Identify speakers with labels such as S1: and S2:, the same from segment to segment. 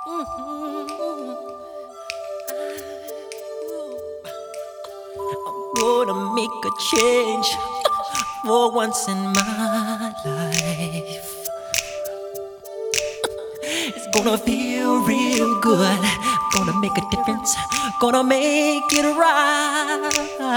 S1: Gonna make a change for once in my life. It's gonna feel real good. Gonna make a difference. Gonna make it right.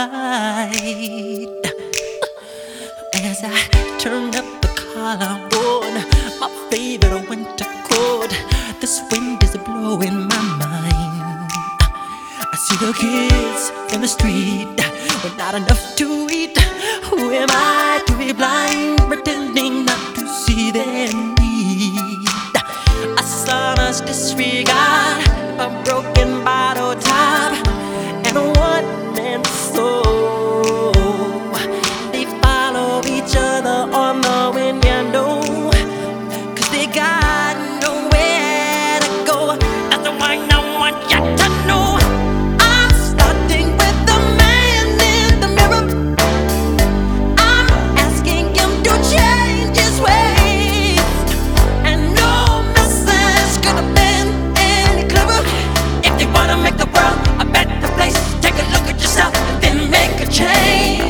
S1: As I turn up the collarbone, my favorite winter coat. This wind is blowing my mind. I see the kids in the street with not enough to eat. Who am I to be blind, pretending not to see their need? A sonorous disregard, a broken bottle top, and a one-man soul. They follow each other on the wind, you know, 'cause they got nowhere to go. That's the one I want you to know. I'm starting with the man in the mirror. I'm asking him to change his ways, and no message could have been any clearer. If you wanna make the world a better place, take a look at yourself and then make a change.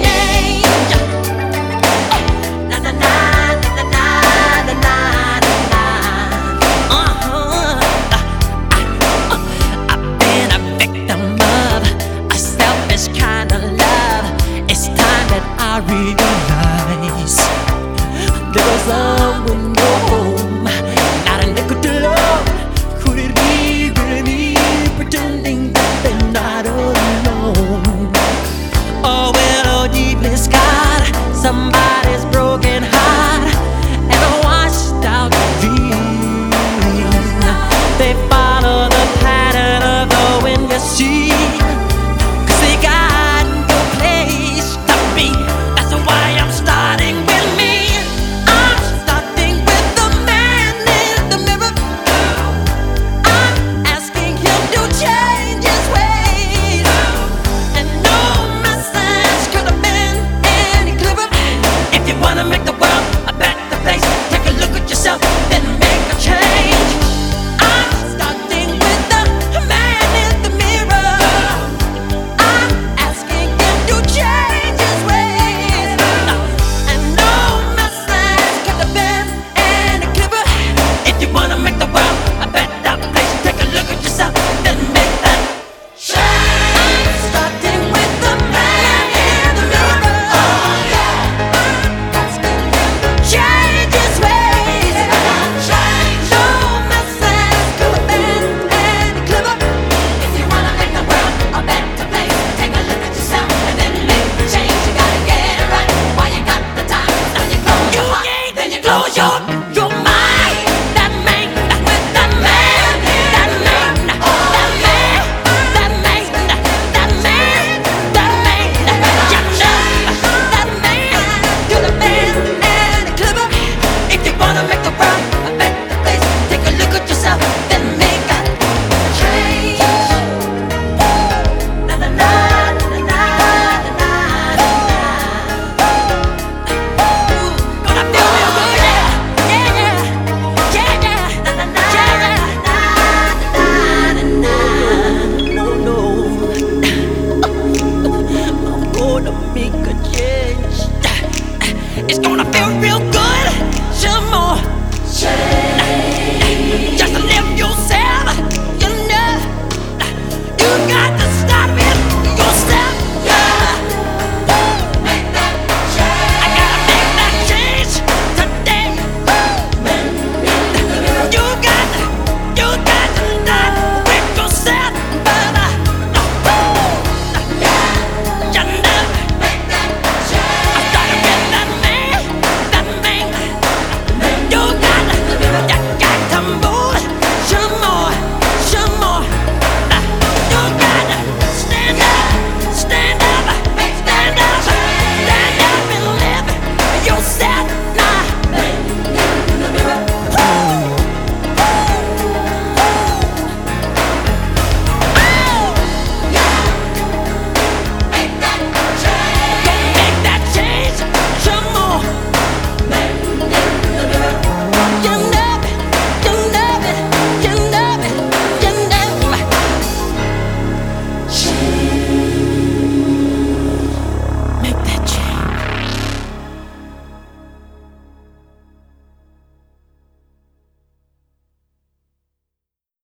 S1: Na na na na na na na na. I've been a victim of a selfish kind of love. It's time that I realize there was someone more.